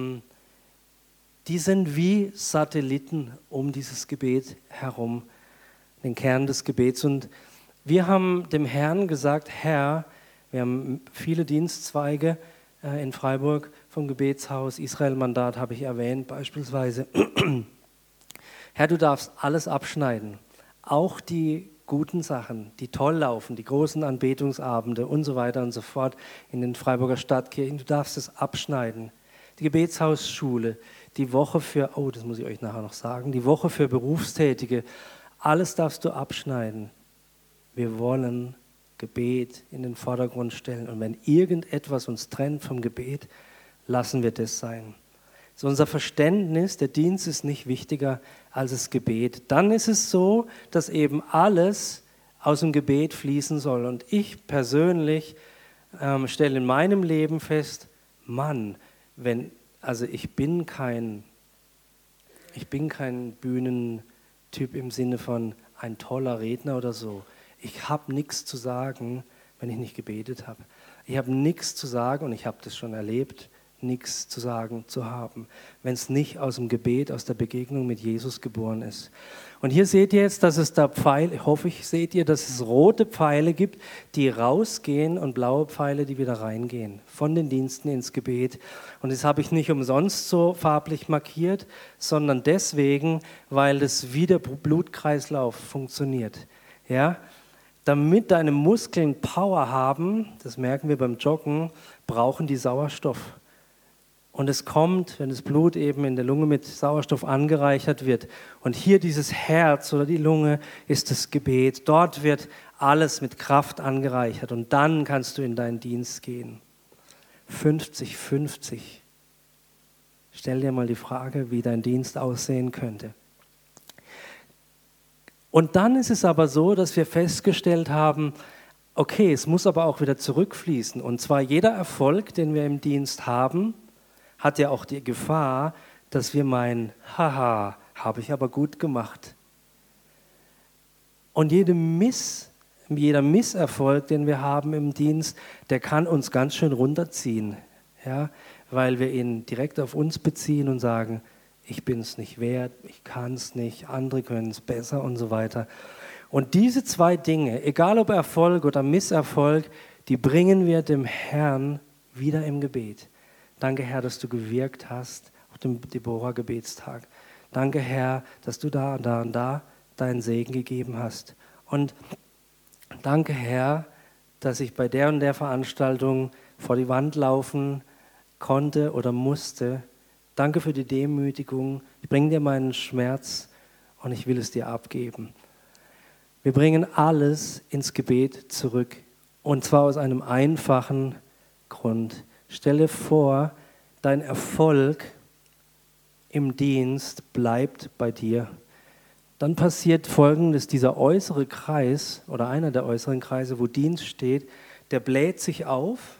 die sind wie Satelliten um dieses Gebet herum, den Kern des Gebets. Und wir haben dem Herrn gesagt, Herr, wir haben viele Dienstzweige in Freiburg vom Gebetshaus, Israel-Mandat habe ich erwähnt beispielsweise. Herr, du darfst alles abschneiden, auch die guten Sachen, die toll laufen, die großen Anbetungsabende und so weiter und so fort in den Freiburger Stadtkirchen, du darfst es abschneiden. Die Gebetshausschule, die Woche für, das muss ich euch nachher noch sagen, die Woche für Berufstätige, alles darfst du abschneiden. Wir wollen Gebet in den Vordergrund stellen und wenn irgendetwas uns trennt vom Gebet, lassen wir das sein. So unser Verständnis, der Dienst ist nicht wichtiger als das Gebet. Dann ist es so, dass eben alles aus dem Gebet fließen soll. Und ich persönlich stelle in meinem Leben fest, Mann, ich bin kein Bühnentyp im Sinne von ein toller Redner oder so. Ich habe nichts zu sagen, wenn ich nicht gebetet habe. Ich habe nichts zu sagen und ich habe das schon erlebt, nichts zu sagen zu haben, wenn es nicht aus dem Gebet, aus der Begegnung mit Jesus geboren ist. Und hier seht ihr jetzt, dass es da Pfeile, hoffe ich, seht ihr, dass es rote Pfeile gibt, die rausgehen und blaue Pfeile, die wieder reingehen, von den Diensten ins Gebet. Und das habe ich nicht umsonst so farblich markiert, sondern deswegen, weil das wie der Blutkreislauf funktioniert. Ja? Damit deine Muskeln Power haben, das merken wir beim Joggen, brauchen die Sauerstoff. Und es kommt, wenn das Blut eben in der Lunge mit Sauerstoff angereichert wird. Und hier dieses Herz oder die Lunge ist das Gebet. Dort wird alles mit Kraft angereichert. Und dann kannst du in deinen Dienst gehen. 50-50. Stell dir mal die Frage, wie dein Dienst aussehen könnte. Und dann ist es aber so, dass wir festgestellt haben, okay, es muss aber auch wieder zurückfließen. Und zwar jeder Erfolg, den wir im Dienst haben, hat ja auch die Gefahr, dass wir meinen, haha, habe ich aber gut gemacht. Und jeder Misserfolg, den wir haben im Dienst, der kann uns ganz schön runterziehen, ja, weil wir ihn direkt auf uns beziehen und sagen, ich bin es nicht wert, ich kann es nicht, andere können es besser und so weiter. Und diese zwei Dinge, egal ob Erfolg oder Misserfolg, die bringen wir dem Herrn wieder im Gebet. Danke, Herr, dass du gewirkt hast auf dem Deborah-Gebetstag. Danke, Herr, dass du da und da und da deinen Segen gegeben hast. Und danke, Herr, dass ich bei der und der Veranstaltung vor die Wand laufen konnte oder musste. Danke für die Demütigung. Ich bringe dir meinen Schmerz und ich will es dir abgeben. Wir bringen alles ins Gebet zurück. Und zwar aus einem einfachen Grund. Stelle vor, dein Erfolg im Dienst bleibt bei dir. Dann passiert Folgendes: dieser äußere Kreis oder einer der äußeren Kreise, wo Dienst steht, der bläht sich auf,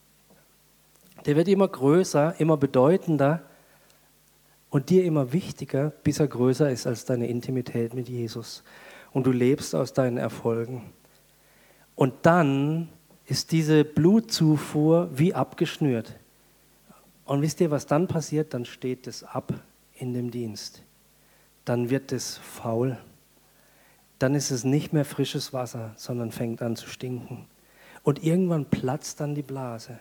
der wird immer größer, immer bedeutender und dir immer wichtiger, bis er größer ist als deine Intimität mit Jesus. Und du lebst aus deinen Erfolgen. Und dann ist diese Blutzufuhr wie abgeschnürt. Und wisst ihr, was dann passiert? Dann steht es ab in dem Dienst. Dann wird es faul. Dann ist es nicht mehr frisches Wasser, sondern fängt an zu stinken. Und irgendwann platzt dann die Blase.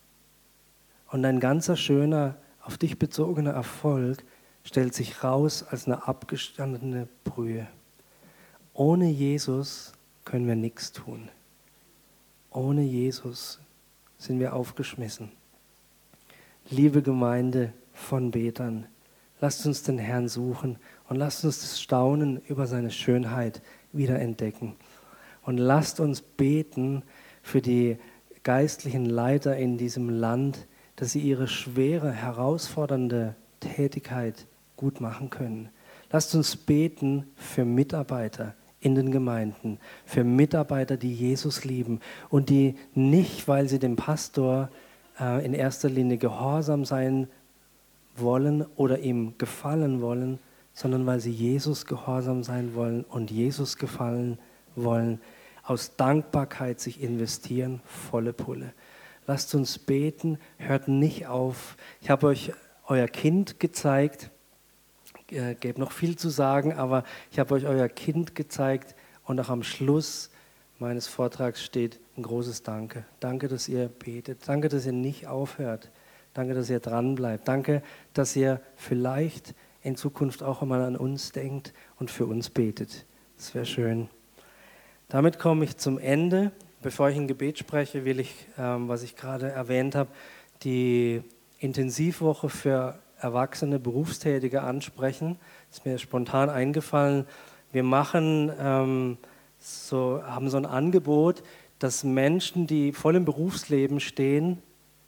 Und ein ganzer schöner, auf dich bezogener Erfolg stellt sich raus als eine abgestandene Brühe. Ohne Jesus können wir nichts tun. Ohne Jesus sind wir aufgeschmissen. Liebe Gemeinde von Betern, lasst uns den Herrn suchen und lasst uns das Staunen über seine Schönheit wieder entdecken. Und lasst uns beten für die geistlichen Leiter in diesem Land, dass sie ihre schwere, herausfordernde Tätigkeit gut machen können. Lasst uns beten für Mitarbeiter in den Gemeinden, für Mitarbeiter, die Jesus lieben und die nicht, weil sie dem Pastor in erster Linie gehorsam sein wollen oder ihm gefallen wollen, sondern weil sie Jesus gehorsam sein wollen und Jesus gefallen wollen, aus Dankbarkeit sich investieren, volle Pulle. Lasst uns beten, hört nicht auf. Ich habe euch euer Kind gezeigt, gäbe noch viel zu sagen, aber ich habe euch euer Kind gezeigt und auch am Schluss meines Vortrags steht ein großes Danke. Danke, dass ihr betet. Danke, dass ihr nicht aufhört. Danke, dass ihr dran bleibt. Danke, dass ihr vielleicht in Zukunft auch einmal an uns denkt und für uns betet. Das wäre schön. Damit komme ich zum Ende. Bevor ich ein Gebet spreche, will ich, was ich gerade erwähnt habe, die Intensivwoche für erwachsene Berufstätige ansprechen. Das ist mir spontan eingefallen. Wir haben so ein Angebot, dass Menschen, die voll im Berufsleben stehen,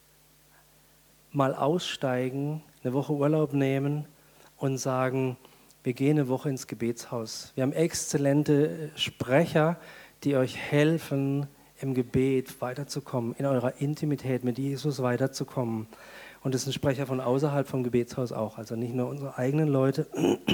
mal aussteigen, eine Woche Urlaub nehmen und sagen, wir gehen eine Woche ins Gebetshaus. Wir haben exzellente Sprecher, die euch helfen, im Gebet weiterzukommen, in eurer Intimität mit Jesus weiterzukommen. Und das sind Sprecher von außerhalb vom Gebetshaus auch, also nicht nur unsere eigenen Leute.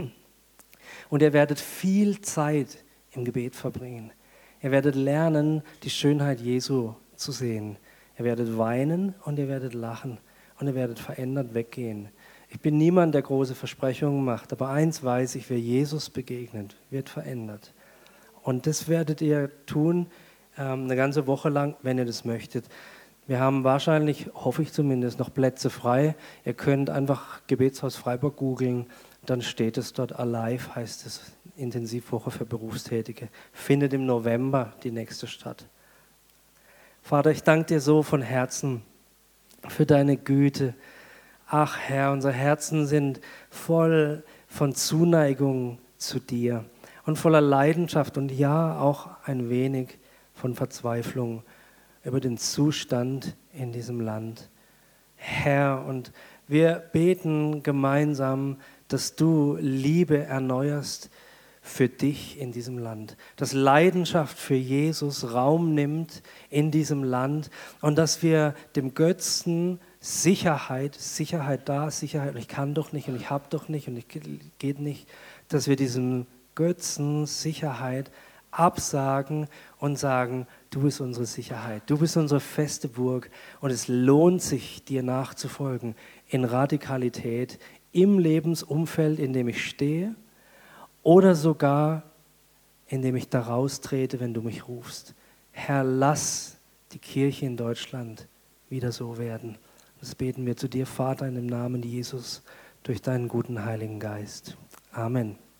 Und ihr werdet viel Zeit im Gebet verbringen. Ihr werdet lernen, die Schönheit Jesu zu sehen. Ihr werdet weinen und ihr werdet lachen und ihr werdet verändert weggehen. Ich bin niemand, der große Versprechungen macht, aber eins weiß ich, wer Jesus begegnet, wird verändert. Und das werdet ihr tun, eine ganze Woche lang, wenn ihr das möchtet. Wir haben wahrscheinlich, hoffe ich zumindest, noch Plätze frei. Ihr könnt einfach Gebetshaus Freiburg googeln, dann steht es dort. Alive heißt es, Intensivwoche für Berufstätige. Findet im November die nächste statt. Vater, ich danke dir so von Herzen für deine Güte. Ach Herr, unsere Herzen sind voll von Zuneigung zu dir und voller Leidenschaft und ja, auch ein wenig von Verzweiflung über den Zustand in diesem Land. Herr, und wir beten gemeinsam, dass du Liebe erneuerst für dich in diesem Land, dass Leidenschaft für Jesus Raum nimmt in diesem Land und dass wir dem Götzen Sicherheit da, Sicherheit, ich kann doch nicht und ich habe doch nicht und ich geht nicht, dass wir diesem Götzen Sicherheit absagen und sagen, du bist unsere Sicherheit, du bist unsere feste Burg und es lohnt sich, dir nachzufolgen in Radikalität, im Lebensumfeld, in dem ich stehe, oder sogar, indem ich da raustrete, wenn du mich rufst. Herr, lass die Kirche in Deutschland wieder so werden. Das beten wir zu dir, Vater, in dem Namen Jesus, durch deinen guten Heiligen Geist. Amen.